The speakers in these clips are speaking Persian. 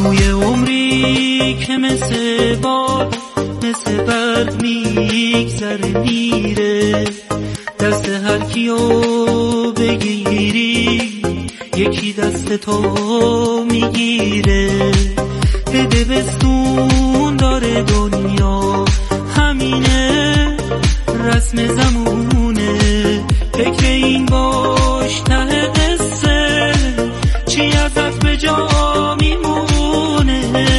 توی عمری که مثل باد مثل برق میگذره میره، دست هر کیو بگیری یکی دست تو میگیره. بده بستون داره دنیا همینه، رسم زمونه، فکر این باش ته قصه چی ازت به جا میمونه.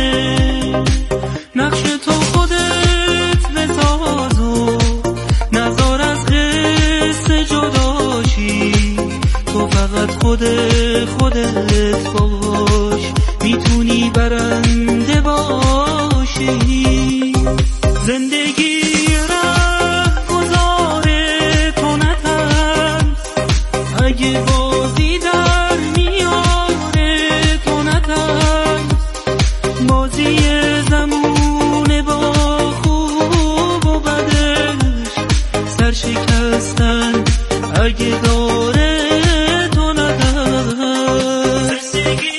نقش تو خودت بساز و نظر از قصه جداشی، تو فقط خودت باش، میتونی برنده باشی. زندگی ره گذاره تو نترس، اگه بازی در میاره تو نترس، بازی زمونه با خوب و بدش، سرشکستن اگه داره تو نترس. زندگی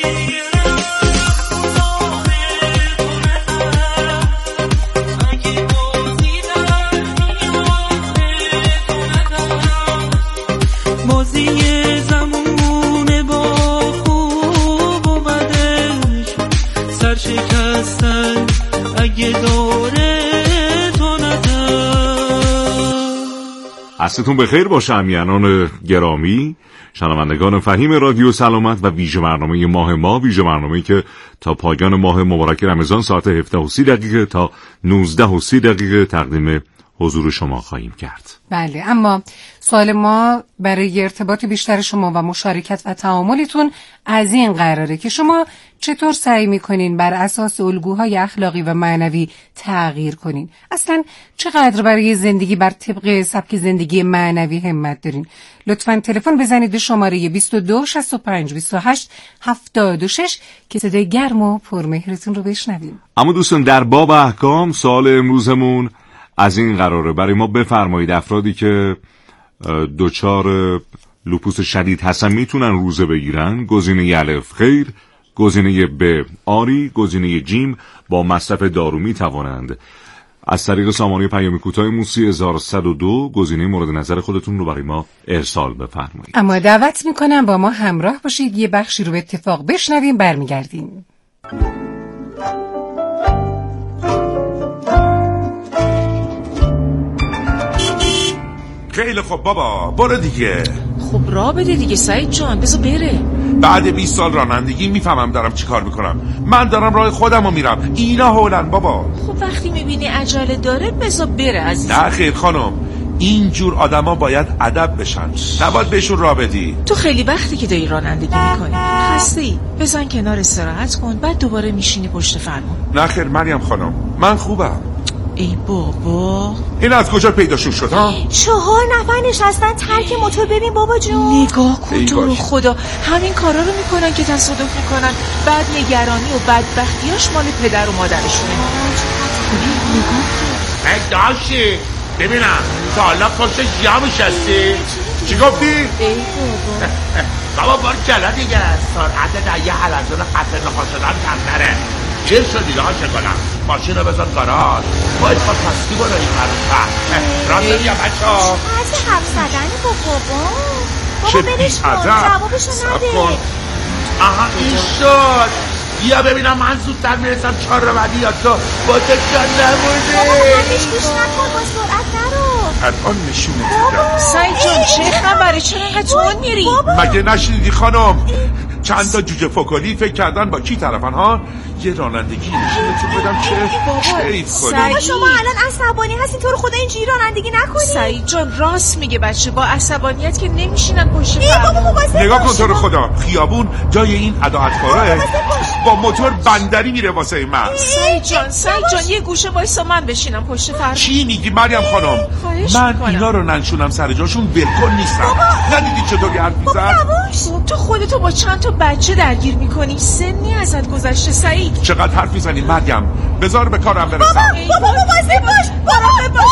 عصرتون بخیر باشه امیانان گرامی، شنوندگان فهیم رادیو سلامت و ویژه برنامه ماه ویژه برنامه‌ای که تا پایان ماه مبارک رمضان ساعت 17:30 تا 19:30 تقدیم حضور شما خواهیم کرد. بله، اما سوال ما برای ارتباط بیشتر شما و مشارکت و تعاملتون از این قراره که شما چطور سعی میکنین بر اساس الگوهای اخلاقی و معنوی تغییر کنین؟ اصلا چقدر برای زندگی بر طبق سبک زندگی معنوی همت دارین؟ لطفاً تلفن بزنید به شماره 22 65 28 76 که صدای گرم و پرمهرتون رو بشنویم. اما دوستان در باب احکام سوال امروزمون از این قراره، برای ما بفرمایید افرادی که دچار لوپوس شدید هستن میتونن روزه بگیرن؟ گزینه الف خیر، گزینه ب آری، گزینه جیم با مصرف دارو میتوانند. از طریق سامانه پیام کوتاه موسی 1102 گزینه مورد نظر خودتون رو برای ما ارسال بفرمایید. اما دعوت میکنم با ما همراه باشید، یه بخشی رو به اتفاق بشنویم، برمیگردیم. خیلی خب بابا برو دیگه. خب راه بده دیگه سعید جان، بذار بره. بعد 20 سال رانندگی میفهمم دارم چی کار میکنم. من دارم راه خودم رو میرم، اینا هولن بابا. خب وقتی میبینی عجله داره بذار بره عزیزم. نه خیر خانم، اینجور آدما باید ادب بشن، نباید بهشون راه بدی. تو خیلی وقتی که داری رانندگی میکنی خسته‌ای، بزن کنار استراحت کن، بعد دوباره میشینی پشت فرمون. نه خیر مریم خانم، من خوبم. ای بابا، این از کجا پیداشون شد ها؟ 4 نفر نشستن ترک موتور. ببین بابا جون، نگاه کن تو رو خدا، همین کارا رو میکنن که تصادف میکنن، بعد نگرانی و بدبختیاش مال پدر و مادرشونه. نگاه کن داشتی ببینم تا حالا پشت جا میشستی؟ چی گفتی؟ ای بابا بار کلا دیگه سرعت در یه حلزون قطع نخواه شدن کمتره. چه شدی لاشه کنم؟ ماشین رو بزن گاراژ، باید با تسکی برو این طرف. راست بیا بچه ها، چه حرف زدنی با بابا؟ چه بابا برش کن، جوابشو نده. آها این شد. بیا ببینم من زودتر میرسم 4 رو بعدی یا تو با تو جان نمونده. بابا همش گوش نکن، با سرعت نرو. الان نشونه دیدم. سعید جان چه خبره؟ چرا اینقدر تون میری؟ مگه نشنیدی خانم؟ چند تا جوجه فکلی فکر کردن با کی طرفن ها؟ یه رانندگی نشونتون بدم چه کیف کنی. بابا شما الان عصبانی هستین، تو رو خدا اینجوری رانندگی نکنی. سعید جان راست میگه بچه، با عصبانیت که نمیشینن پشت فرمون. نگاه کن تو رو خدا، خیابون جای این اداعتکاره با موتور بندری میره واسه من. سعید جان یه گوشه وایسا من بشینم پشت فرمون. چی میگی مریم خانم؟ من اینا رو ننشونم سر جاشون بالکل نیستم. ندیدی چطوری حرف میزنن؟ تو خودتو با چند تا بچه درگیر میکنی، سنی ازت گذشته سعید. چقدر حرف میزنی مریم؟ بذار به کارم برسم. بابا مواظب باش، مراقب باش.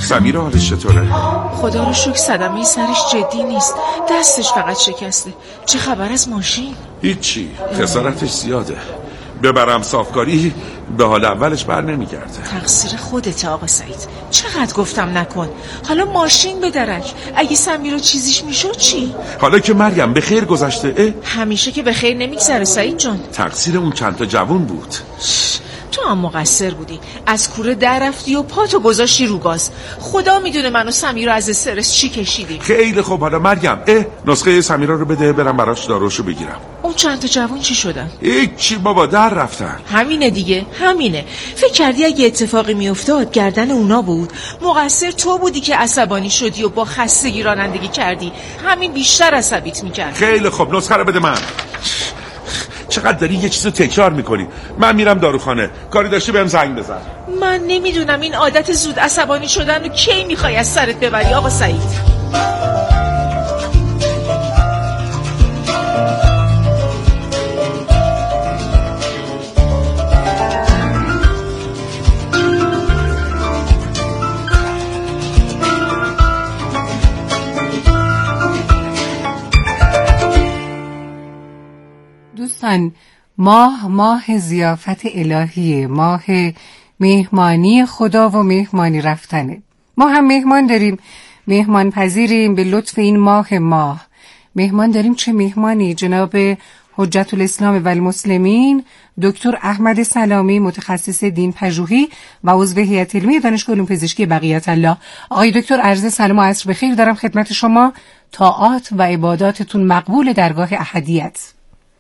سمیر حالش چطوره؟ خدا رو شکر صدمه سرش جدی نیست، دستش فقط شکسته. چه خبر از ماشین؟ هیچی، خسارتش زیاده. ببرم صافکاری به حال اولش بر نمیگرده. تقصیر خودت آقا سعید، چقدر گفتم نکن. حالا ماشین بدرک، اگه سمیر رو چیزیش میشد چی؟ حالا که مریم به خیر گذشته. همیشه که به خیر نمیگذره سعید جان. تقصیر اون چند تا جوون بود. تو هم مقصر بودی، از کوره در رفتی و پاتو گذاشتی رو گاز. خدا میدونه من و سمیرا از استرس چی کشیدیم. خیلی خوب. حالا مریم نسخه سمیرا رو بده برم براش داروشو بگیرم. اون چند تا جوون چی شدن؟ هیچی بابا، در رفتن. همینه دیگه، همینه. فکر کردی اگه اتفاقی میافتاد گردن اونا بود؟ مقصر تو بودی که عصبانی شدی و با خستگی رانندگی کردی. همین بیشتر عصبیت میکرد. خیلی خوب، نسخه رو بده من. چقدر داری یه چیزو تکرار میکنی؟ من میرم داروخانه، کاری داشتی بهم زنگ بزن. من نمیدونم این عادت زود عصبانی شدن رو کی میخوای از سرت ببری آقا سعید؟ دوستان، ماه ضیافت الهیه، ماه مهمانی خدا و مهمانی رفتنه. ما هم مهمان داریم، مهمان پذیریم به لطف این ماه مهمان داریم. چه مهمانی؟ جناب حجت الاسلام و المسلمین دکتر احمد سلامی، متخصص دین پژوهی و عضو هیئت علمی دانشگاه علوم پزشکی بقیت الله. آقای دکتر، عرض سلام و عصر بخیر دارم خدمت شما. طاعات و عباداتتون مقبول درگاه احدیت.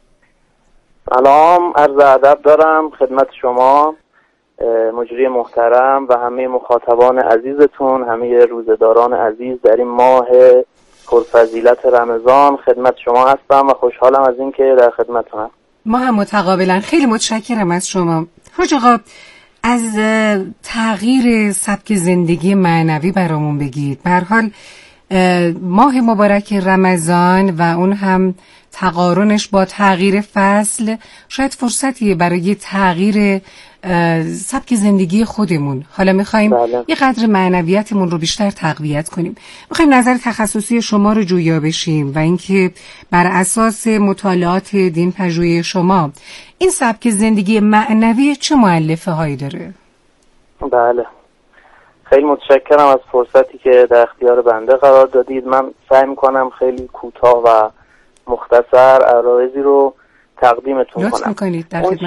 سلام، عرض ادب دارم خدمت شما مجری محترم و همه مخاطبان عزیزتون، همه روزداران عزیز در این ماه پرفضیلت رمضان. خدمت شما هستم و خوشحالم از این که در خدمتتونم. ما هم متقابلا خیلی متشکرم از شما. حاج آقا، از تغییر سبک زندگی معنوی برامون بگید. به هر حال ماه مبارک رمضان و اون هم تقارنش با تغییر فصل شاید فرصتیه برای تغییر سبک زندگی خودمون. حالا میخوایم یه قدر معنویتمون رو بیشتر تقویت کنیم. میخوایم نظر تخصصی شما رو جویا بشیم و اینکه بر اساس مطالعات دین پژوهی شما این سبک زندگی معنوی چه مؤلفه هایی داره؟ بله، خیلی متشکرم از فرصتی که در اختیار بنده قرار دادید. من سعی میکنم خیلی کوتاه و مختصر عرایضی رو تقدیمتون کنم.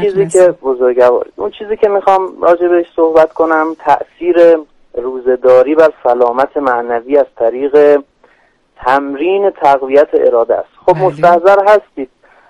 اون چیزی که میخوام راجع بهش صحبت کنم تأثیر روزداری بر سلامت معنوی از طریق تمرین تقویت اراده است. خب مستحضر هستید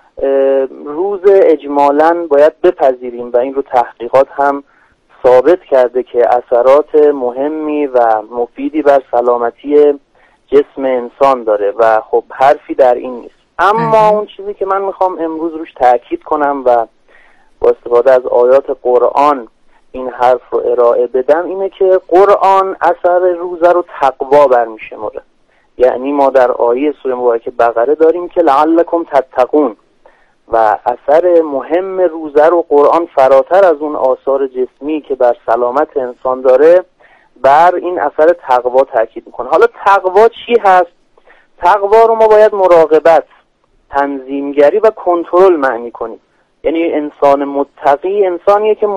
روز اجمالاً باید بپذیریم و این رو تحقیقات هم ثابت کرده که اثرات مهمی و مفیدی بر سلامتی جسم انسان داره و خب حرفی در این نیست. اما اون چیزی که من میخوام امروز روش تأکید کنم و با استفاده از آیات قرآن این حرف رو ارائه بدم اینه که قرآن اثر روزه رو تقوا برمیشماره. یعنی ما در آیه سوره مبارکه بقره داریم که لعلکم تتقون و اثر مهم روزه رو قرآن فراتر از اون آثار جسمی که بر سلامت انسان داره بر این اثر تقوا تاکید میکنه. حالا تقوا چی هست؟ تقوا رو ما باید مراقبت، تنظیمگری و کنترل معنی کنیم. یعنی انسان متقی انسانیه که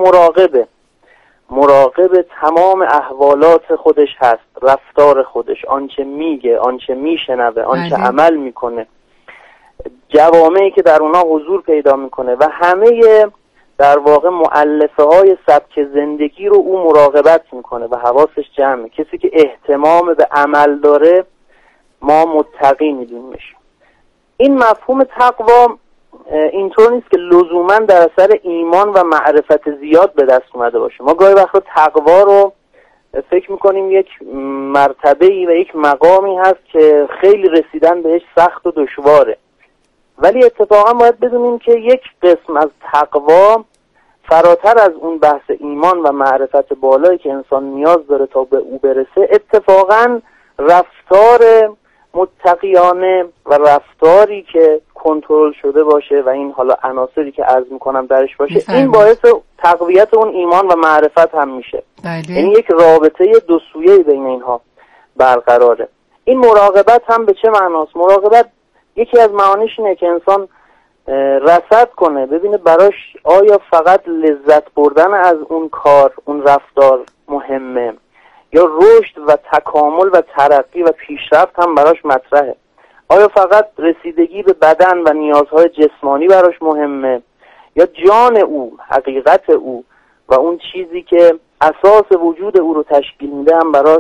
مراقب تمام احوالات خودش هست، رفتار خودش، آنچه میگه، آنچه میشنوه، آنچه عمل میکنه، جوامعی که در اونها حضور پیدا میکنه و همه در واقع مؤلفه های سبک زندگی رو او مراقبت میکنه و حواسش جمعه. کسی که اهتمام به عمل داره ما متقی میدونیمش. این مفهوم تقوا اینطور نیست که لزوما در اثر ایمان و معرفت زیاد به دست اومده باشه. ما گاهی وقتا تقوا رو فکر میکنیم یک مرتبه‌ای و یک مقامی هست که خیلی رسیدن بهش سخت و دشواره، ولی اتفاقا باید بدونیم که یک قسم از تقوا فراتر از اون بحث ایمان و معرفت بالایی که انسان نیاز داره تا به او برسه، اتفاقا رفتار متقیانه و رفتاری که کنترل شده باشه و این حالا عناصری که عرض میکنم درش باشه، این باعث تقویت اون ایمان و معرفت هم میشه. یعنی یک رابطه دو سویه‌ای بین اینها برقراره. این مراقبت هم به چه معناست؟ مراقبت یکی از معانیش اینه که انسان رصد کنه، ببینه براش آیا فقط لذت بردن از اون کار، اون رفتار مهمه، یا رشد و تکامل و ترقی و پیشرفت هم براش مطرحه. آیا فقط رسیدگی به بدن و نیازهای جسمانی براش مهمه، یا جان او، حقیقت او و اون چیزی که اساس وجود او رو تشکیل میده هم براش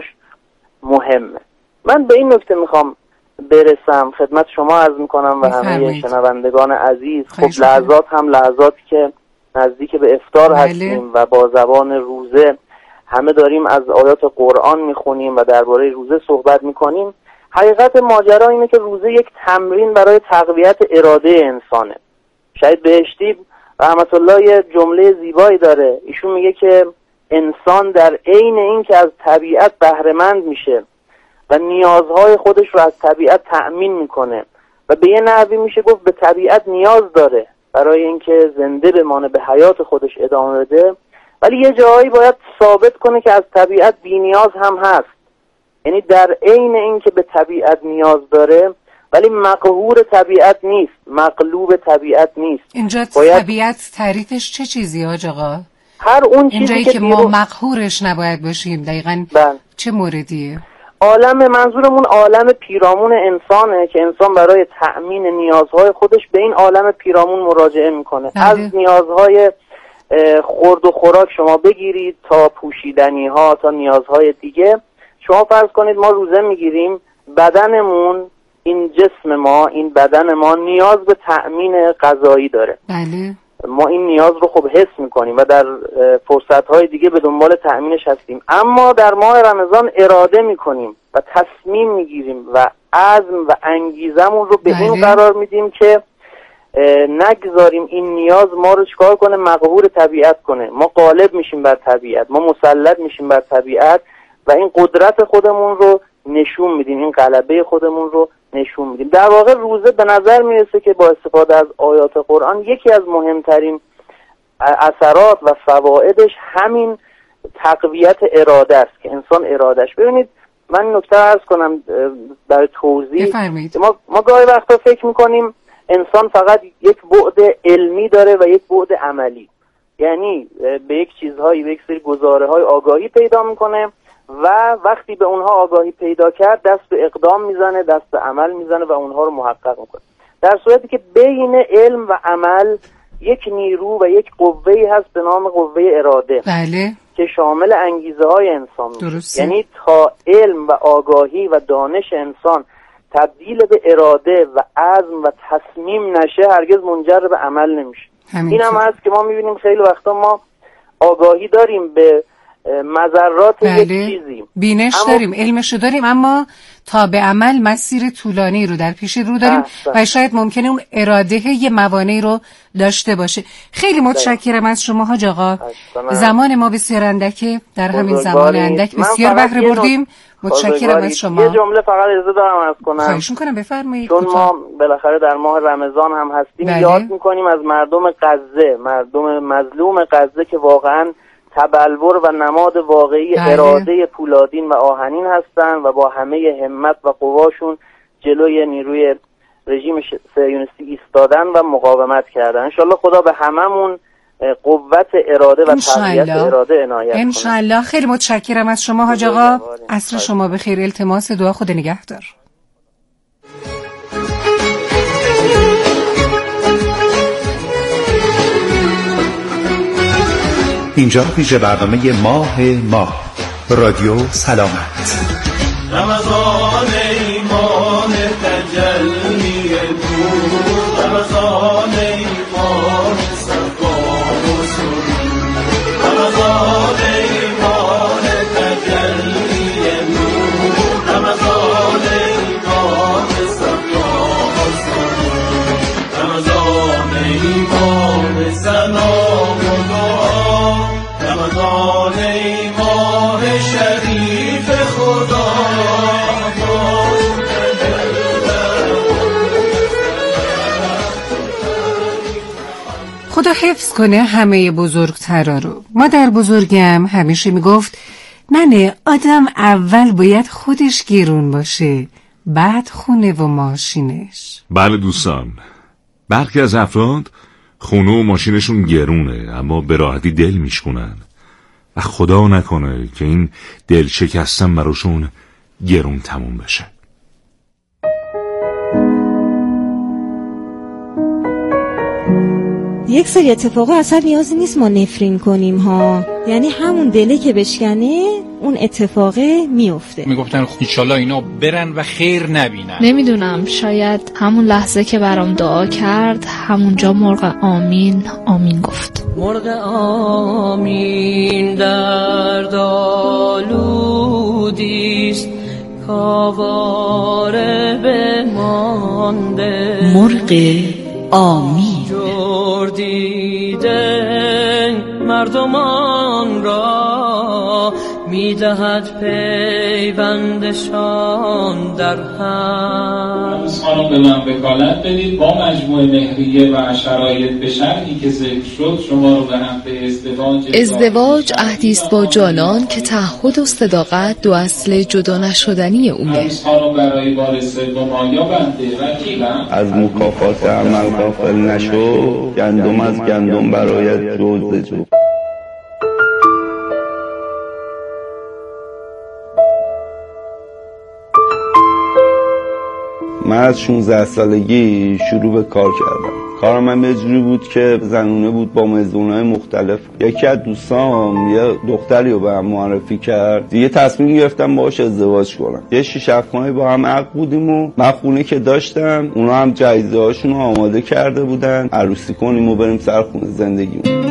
مهمه. من به این نکته میخوام برسم، خدمت شما عرض میکنم و همه شنوندگان عزیز. خب لحظات هم لحظاتی که نزدیک به افطار هستیم و با زبان روزه همه داریم از آیات قرآن میخونیم و درباره روزه صحبت میکنیم. حقیقت ماجرا اینه که روزه یک تمرین برای تقویت اراده انسانه. شاید بهشتی رحمت الله یه جمله زیبایی داره، ایشون میگه که انسان در عین این که از طبیعت بهره‌مند میشه و نیازهای خودش رو از طبیعت تأمین میکنه و به یه نحوی میشه گفت به طبیعت نیاز داره برای اینکه زنده بمانه، به حیات خودش ادامه بده، ولی یه جایی باید ثابت کنه که از طبیعت بی نیاز هم هست. یعنی در عین این که به طبیعت نیاز داره ولی مقهور طبیعت نیست، مغلوب طبیعت نیست. اینجا طبیعت تعریفش چه چیزی آقا؟ هر اون چیزی اینجایی که ما مقهورش نباید باشیم دقیقاً چه موردیه؟ عالم، منظورمون عالم پیرامون انسانه که انسان برای تأمین نیازهای خودش به این عالم پیرامون مراجعه میکنه. از نیازهای خورد و خوراک شما بگیرید تا پوشیدنی ها تا نیازهای دیگه. شما فرض کنید ما روزه میگیریم، بدنمون، این جسم ما، این بدن ما نیاز به تأمین غذایی داره. بله. ما این نیاز رو خب حس میکنیم و در فرصتهای دیگه به دنبال تأمینش هستیم. اما در ماه رمضان اراده میکنیم و تصمیم میگیریم و عزم و انگیزمون رو به این قرار میدیم که نگذاریم این نیاز ما رو چکار کنه، مقهور طبیعت کنه. ما غالب میشیم بر طبیعت، ما مسلط میشیم بر طبیعت و این قدرت خودمون رو نشون میدیم، این غلبه خودمون رو نشون میدیم. در واقع روزه به نظر میرسه که با استفاده از آیات قرآن یکی از مهمترین اثرات و فوایدش همین تقویت اراده است که انسان ارادش. ببینید من نکته عرض کنم برای توضیح. ما گاهی وقتا فکر میکنیم انسان فقط یک بعد علمی داره و یک بعد عملی، یعنی به یک چیزهایی، به یک سری گزاره‌های آگاهی پیدا میکنه و وقتی به اونها آگاهی پیدا کرد دست به اقدام میزنه، دست به عمل میزنه و اونها رو محقق میکنه. در صورتی که بین علم و عمل یک نیرو و یک قوه‌ای هست به نام قوه اراده. بله. که شامل انگیزه های انسان میشه. یعنی تا علم و آگاهی و دانش انسان تبدیل به اراده و عزم و تصمیم نشه هرگز منجر به عمل نمیشه. این هم هست که ما میبینیم خیلی وقتا ما آگاهی داریم به مضرات یک چیزی، بینش داریم، علمشو داریم، اما تا به عمل مسیر طولانی رو در پیش رو داریم و شاید ممکنه اون اراده یه موانعی رو داشته باشه. خیلی متشکرم از شما حاج آقا. زمان ما بسیار اندکه، در همین زمان اندک بسیار بهره بردیم. متشکرم از شما. یه جمله فقط اجازه دارم عرض کنم. خواهش می‌کنم بفرمایید. چون ما بالاخره در ماه رمضان هم هستیم. یاد می‌کنیم از مردم غزه، مردم مظلوم غزه که واقعاً تبلور و نماد واقعی اراده پولادین و آهنین هستند و با همه همت و قواشون جلوی نیروی رژیم صهیونیستی ایستادن و مقاومت کردن. انشالله خدا به هممون قوت اراده و تقویت اراده عنایت کنه. انشالله. خیلی متشکرم از شما حاج آقا. عصر شما بخیر. التماس دعا. خدا نگهدار. اینجا پیش برنامه ماه رادیو سلامت. رمضان ای ماه تجلی نور، رمضان ای ماه صفا و سرور، رمضان ای ماه تجلی نور، رمضان ای ماه صفا و سرور، رمضان ای ماه سلام و دعا، رمضان ای ماه شریف خدا. خدا حفظ کنه همه بزرگترا رو. مادر بزرگم همیشه میگفت ننه آدم اول باید خودش گرون باشه، بعد خونه و ماشینش. بله دوستان، برخی از افراد خونه و ماشینشون گرونه اما به راحتی دل میشکنن و خدا نکنه که این دل شکستن براشون گرون تموم بشه. یک سری اتفاقا اصلا نیازی نیست ما نفرین کنیم ها، یعنی همون دله که بشکنه اون اتفاقه میفته. میگفتن انشالله اینا برن و خیر نبینن. نمیدونم، شاید همون لحظه که برام دعا کرد همونجا مرغ آمین آمین گفت. مرغ آمین در دالودیست کاواره بمانده. مرغ آمین جور دیدن مردمان را میدهد پیوندشان در هم. خانم به من وکالت بدید با مجموعه مهریه و شرایط به شرطی که ذکر شد شما رو به حمله ازدواج عهدی است با جانان که تعهد و صداقت دو اصل جدا نشدنی اومه. خانم برای بار سوم آیا بنده وکیلم از مکافات عمل غافل نشو، گندم از گندم برایت جز به جز. من از 16 سالگی شروع به کار کردم. کارم من یه جوری بود که زنونه بود با مزدونهای مختلف. یکی از دوستام یه دختری رو به هم معرفی کرد، دیگه تصمیم گرفتم باهاش ازدواج کنم. یه 6-7 ماهی با هم عقد بودیم و من خونه که داشتم اونا هم جایزه هاشون رو آماده کرده بودن عروسی کنیم و بریم سر خونه زندگیمون.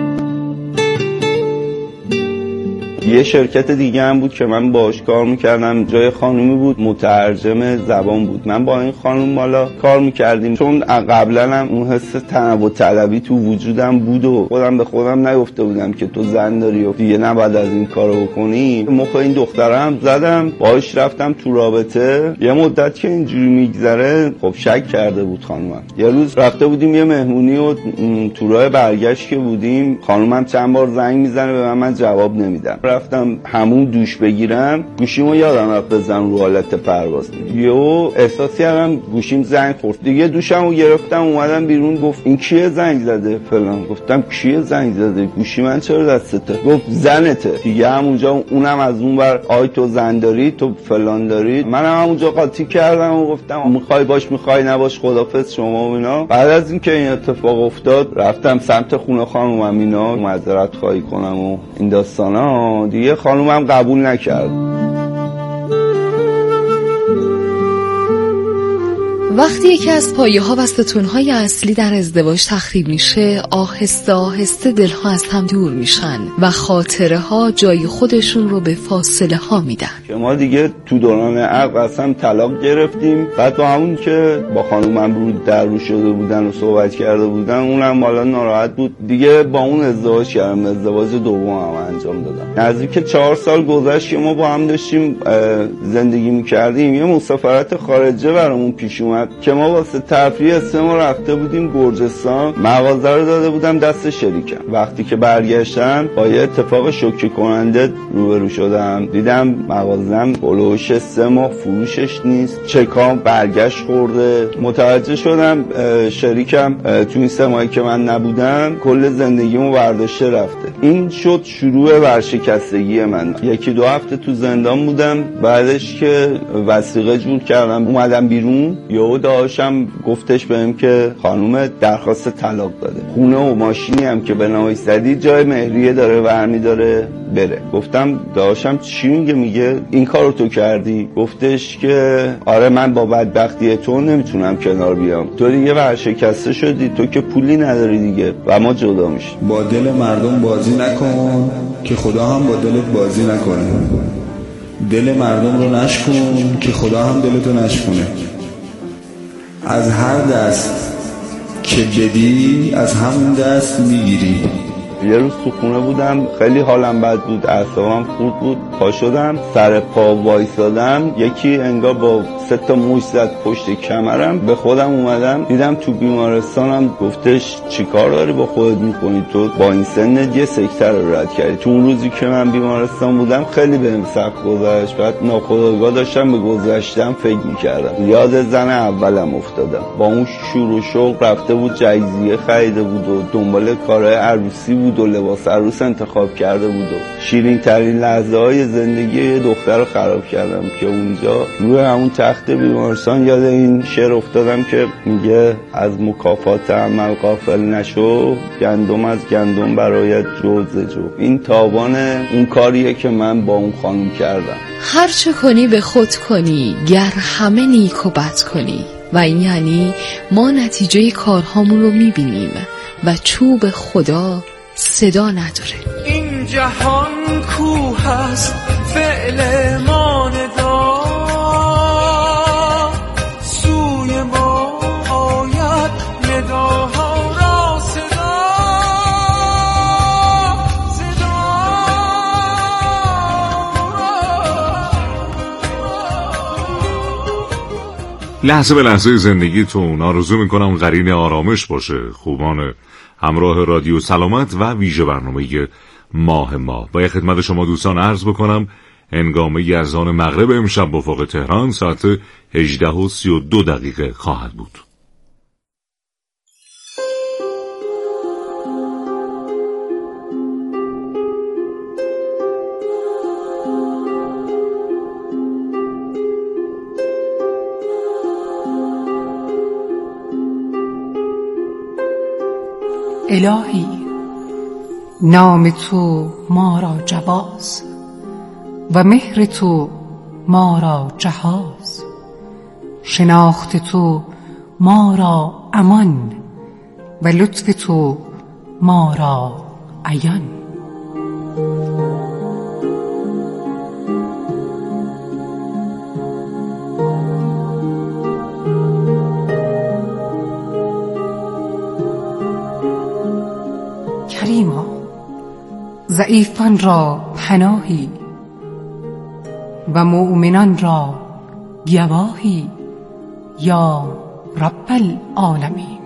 یه شرکت دیگه هم بود که من باهاش کار میکردم، جای خانومی بود، مترجم زبان بود. من با این خانوم بالا کار میکردیم، چون قبلا هم اون حس تنوع طلبی تو وجودم بود و خودم به خودم نگفته بودم که تو زن داری و دیگه نباید از این کارو بکنی. مخ این دختره هم زدم، باهاش رفتم تو رابطه. یه مدت که اینجوری میگذره خب شک کرده بود خانومم. یه روز رفته بودیم یه مهمونی و تو راه برگشت که بودیم خانومم چند بار زنگ میزنه به من جواب نمیدم. رفتم همون دوش بگیرم، گوشیمو یادم رفت بزنم رو حالت پرواز. یهو احساس کردم گوشیم زنگ خورد. دیگه دوشمو گرفتم اومدم بیرون، گفت این کیه زنگ زده فلان. گفتم کیه زنگ زده؟ گوشی من چرا دستته؟ گفت زنته. دیگه همونجا اونم از اون ور آی تو زن داری، تو فلان داری. منم همونجا قاطی کردم و گفتم میخوای باش میخوای نباش خدافظ شما و اینا. بعد از اینکه این اتفاق افتاد رفتم سمت خونه خانومم اینا معذرت خواهی کنم و این داستانا. دیگه خانومم قبول نکرد. وقتی یکی از پایه‌ها و ستون‌های اصلی در ازدواج تخریب میشه، آهسته آهسته دلها از هم دور میشن و خاطره‌ها جای خودشون رو به فاصله ها میدن. که ما دیگه تو دوران عقد اصلا طلاق گرفتیم. بعد با همون که با خانومم رو در رو شده بودن و صحبت کرده بودن، اونم حالا ناراحت بود دیگه، با اون ازدواج کردم. ازدواج دومم انجام دادم. نزدیک 4 سال گذشت که ما با هم داشتیم زندگی می‌کردیم. یه مسافرت خارجه برامون پیش اومد که ما واسه تفریح 3 ماه رفته بودیم گرجستان. مغازه رو داده بودم دست شریکم. وقتی که برگشتم با یه اتفاق شوکه کننده روبرو شدم. دیدم مغازه‌م هلوش 3 ماه فروشش نیست، چکام برگشت خورده. متوجه شدم شریکم تو این 3 ماهی که من نبودم کل زندگیمو برداشته رفته. این شد شروع ورشکستگی من. 1-2 هفته تو زندان بودم. بعدش که وثیقه جور کردم اومدم بیرون، یهو داشتم گفتش بهم که خانوم درخواست طلاق داده. خونه و ماشینی هم که به نامش زدی جای مهریه داره برمی داره بره. گفتم داشتم چی میگه این کارو تو کردی؟ گفتش که آره من با بدبختی تو نمیتونم کنار بیام، تو دیگه ورشکسته شدی، تو که پولی نداری دیگه و ما جدا میشیم. با دل مردم بازی نکن که خدا هم با دلت بازی نکنه. دل مردم رو نشکن که خدا هم دلتو نشکنه. از هر دست که بدی از همون دست میگیری. یه روز تو خونه بودم، خیلی حالم بد بود، اعصابم خورد بود، پا شدم سر پا وایسادم، یکی انگار با 3 موش زد پشت کمرم. به خودم اومدم دیدم تو بیمارستانم. گفتش چیکار داری با خودت میکنی؟ تو با این سنت یه سکته رو رد کردی. تو اون روزی که من بیمارستان بودم خیلی بهم سخت گذشت، بعد ناخودآگاه داشتم به گذشتم فکر میکردم. یاد زن اولم افتادم، با اون شور و شوق رفته بود جایزیه خریده بود و دنبال کارهای عروسی بود و لباس عروس انتخاب کرده بود و شیرین ترین لحظه های زندگی یه دختر رو خراب کردم که اونجا روی همون تخت بیمارستان یاد این شعر افتادم که میگه از مکافات عمل غافل نشو، گندم از گندم برایت جو ز جو. این تاوان اون کاریه که من با اون خانم کردم. هر چه کنی به خود کنی، گر همه نیک و بد کنی. و این یعنی ما نتیجه کارهامون رو میبینیم و چوب خدا صدا نداره. این جهان کوه است فعل ما ندا، سوی ما آید نداها را صدا صدا. لحظه به لحظه زندگیتون آرزو میکنم قرین آرامش باشه. خوبان همراه رادیو سلامت و ویژه برنامه ماه ما با خدمت شما دوستان عرض بکنم هنگامه اذان مغرب امشب به افق تهران ساعت 18:32 خواهد بود. الهی نام تو ما را جواز و مهر تو ما را جهاز، شناخت تو ما را امان و لطف تو ما را عیان. کریما ضعیفان را پناهی و مؤمنان را گواهی یا رب العالمین.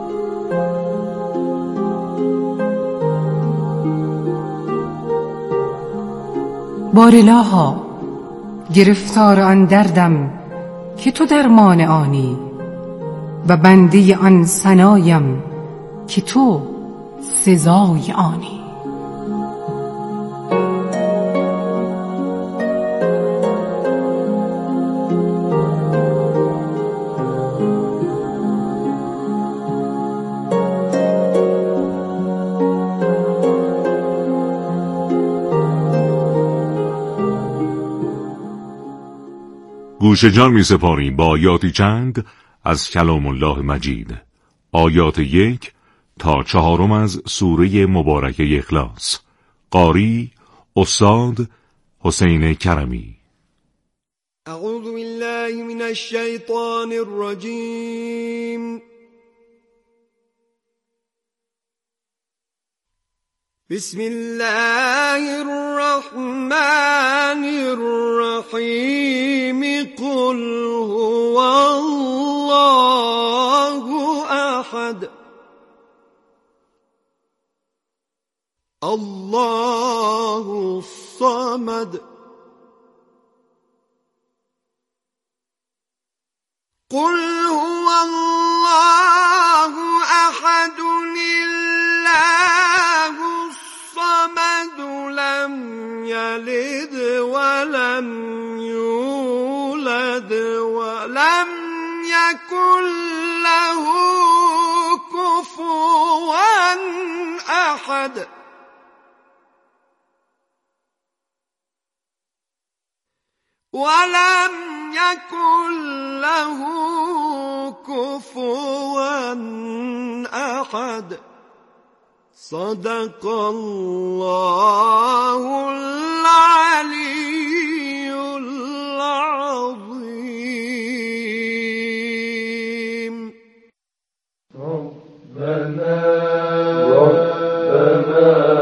بارالها گرفتار آن دردم که تو درمان آنی و بنده آن ثنایم که تو سزای آنی. گوش جان می سپاریم با آیاتی چند از کلام الله مجید. آیات 1 تا 4 از سوره مبارکه اخلاص. قاری استاد حسین کرمی. اعوذ بالله من الشیطان الرجیم. بسم الله الرحمن الرحیم. قل هو الله احد الله الصمد قل هو الله احد الله الصمد لم يلد ولم يولد ولم يكن له كفوا احد ولم يكن له كفوا أحد. صدق الله العلي العظيم. ربنا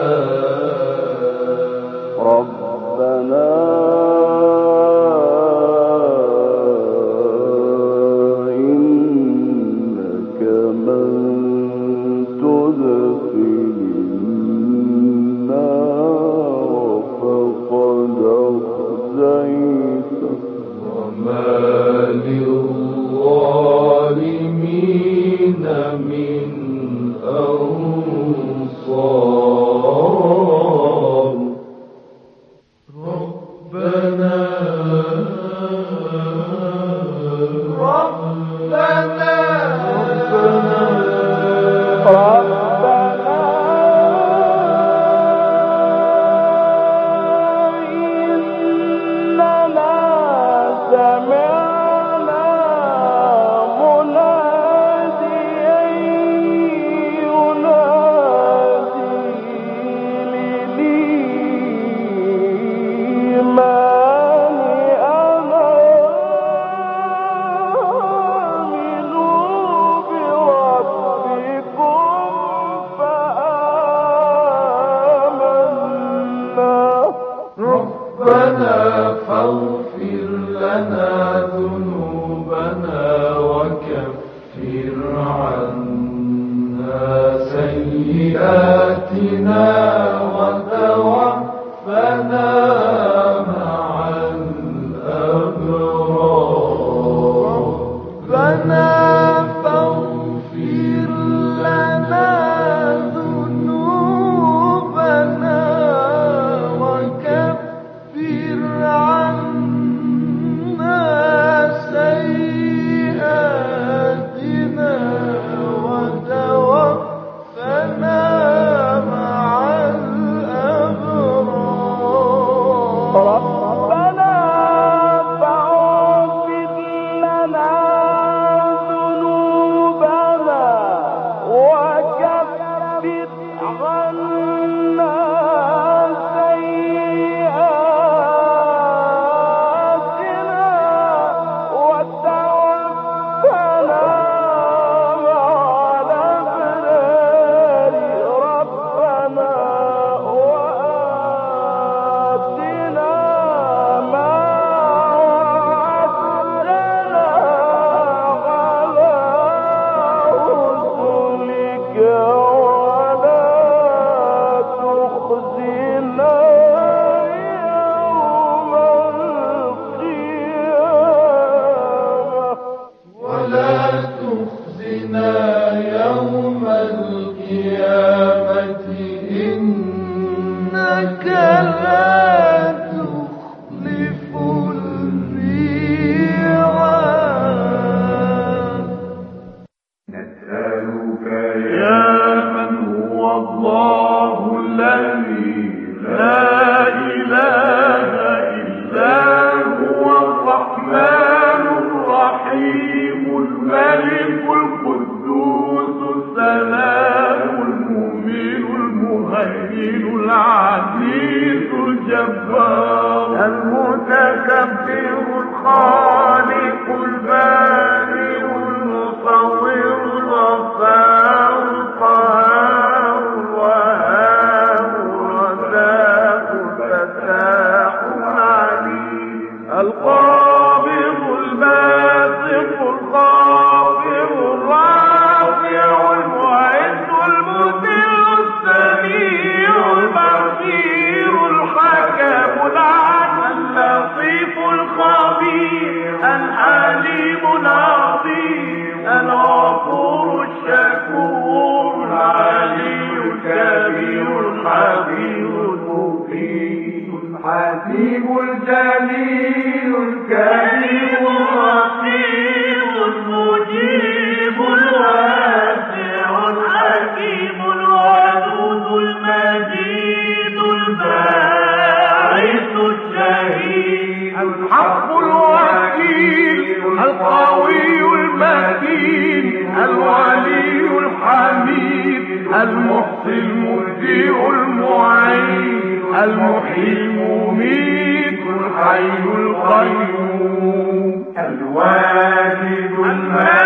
الواجد الماجد